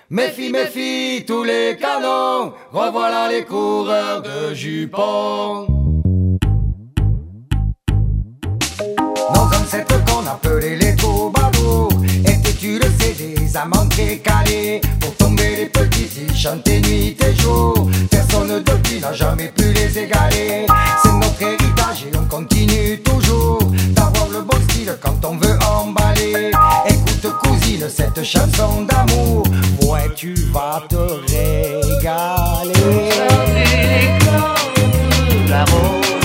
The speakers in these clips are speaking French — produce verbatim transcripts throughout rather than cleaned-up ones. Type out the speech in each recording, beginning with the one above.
Méfie, méfie, tous les canons, revoilà les coureurs de jupons. Nos ancêtres qu'on appelait les troubadours étaient, tu le sais, des amants décalés. Pour tomber les petits, ils chantaient nuit et jour. Personne depuis n'a jamais pu les égaler. C'est notre héritage et on continue toujours d'avoir le bon style quand on veut emballer. Écoute cousine, cette chanson d'amour, ouais tu vas te régaler. La rose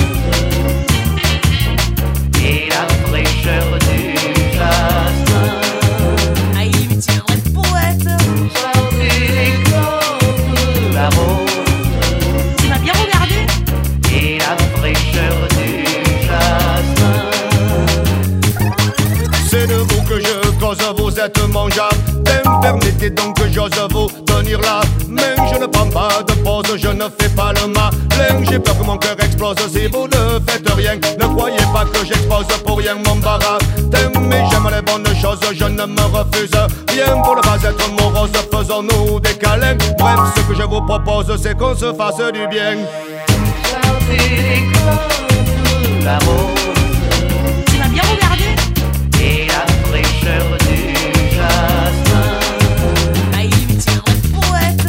et la fraîcheur du jasmin. Aïe, mais tu es un poète. La rose, Tu m'as bien regardé. et la fraîcheur du jasmin. C'est de vous que je cause, vous êtes mangeable. Permettez donc que j'ose vous tenir la main. Je ne prends pas de pause, je ne fais pas le malin. J'ai peur que mon cœur explose si vous ne faites rien. Ne croyez pas que j'expose pour rien mon baratin. Mais j'aime les bonnes choses, je ne me refuse rien. Pour ne pas être morose, faisons-nous des câlins. Bref, ce que je vous propose, c'est qu'on se fasse du bien. La rose Tu m'as bien regardé. et la fraîcheur du jasmin. Aïe, mais tu es un poète.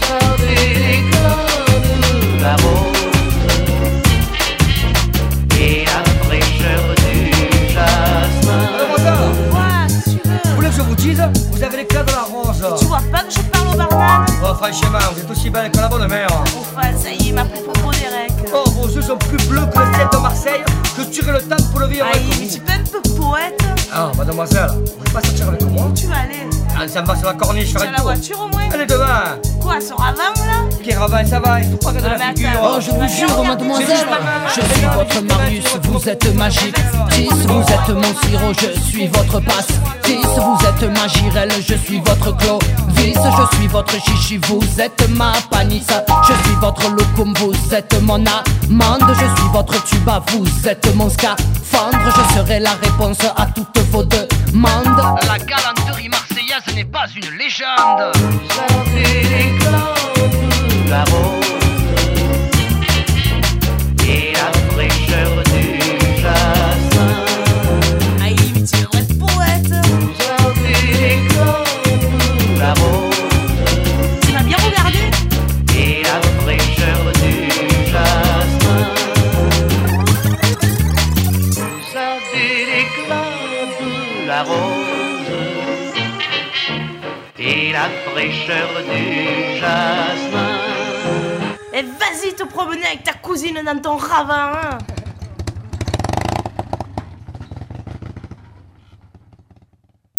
La rose et la fraîcheur du jasmin. Mademoiselle, Quoi, si tu vous veux. voulez que je vous dise, vous avez l'éclat de la rose. Tu vois pas que je parle au barman? Oh franchement, vous êtes aussi belle que la bonne mère. Enfin, ça y est, ma popo Derek. Oh, vos yeux sont plus bleus que le ciel de Marseille. Je tuerai le temps pour le vivre avec Aïe, mais vous. tu peux un peu poète. Ah, mademoiselle, vous voulez pas sortir avec moi? Tu vas aller. Ah, ça me va sur la corniche, Tu faire as un la tour. voiture au moins? Allez devant. Quoi, sur avant là? Qui ravin, ça va, il faut pas regarder Ah, la mais figure. attends. Oh, je vous jure, mademoiselle, je suis votre Marius, vous êtes magique. Tis, vous êtes mon sirop, je suis votre passe. Tis, vous êtes ma girelle, je suis votre Clovis. Je suis votre chichi, vous êtes ma panissa. Je suis votre loukoum, vous êtes mon amande. Je suis votre tuba, vous êtes mon scaphandre. Je serai la réponse à toutes vos demandes. La galanterie marseillaise n'est pas une légende. La rose et la fraîcheur du jasmin. Aïe, mais tu es un poète. La rose Tu m'as bien regardé. et la fraîcheur du jasmin. Vous avez l'éclat de la rose et la fraîcheur du jasmin. Et vas-y te promener avec ta cousine dans ton ravin, hein.